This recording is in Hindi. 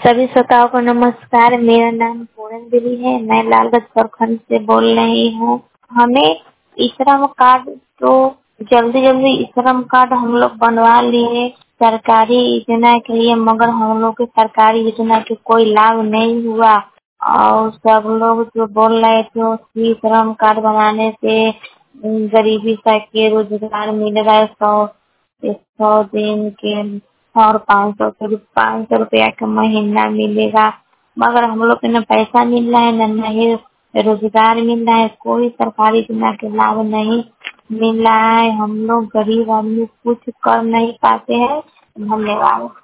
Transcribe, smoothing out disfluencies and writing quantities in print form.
सभी श्रोताओं को नमस्कार। मेरा नाम पूनम देवी है। मैं लालगंज प्रखंड से बोल रही हूँ। हमें ई श्रम कार्ड तो जल्दी ई श्रम कार्ड हम लोग बनवा लिए सरकारी योजना के लिए, मगर हम लोग के सरकारी योजना के कोई लाभ नहीं हुआ। और सब लोग जो बोल रहे थे ई श्रम कार्ड बनाने से गरीबी के रोजगार मिलेगा, 100 दिन के और 500 रुपया का महीना मिलेगा। मगर हम लोग को न पैसा मिल रहा है, न ही रोजगार मिल रहा है। कोई सरकारी योजना के लाभ नहीं मिल रहा है। हम लोग गरीब आदमी कुछ कर नहीं पाते हैं। धन्यवाद।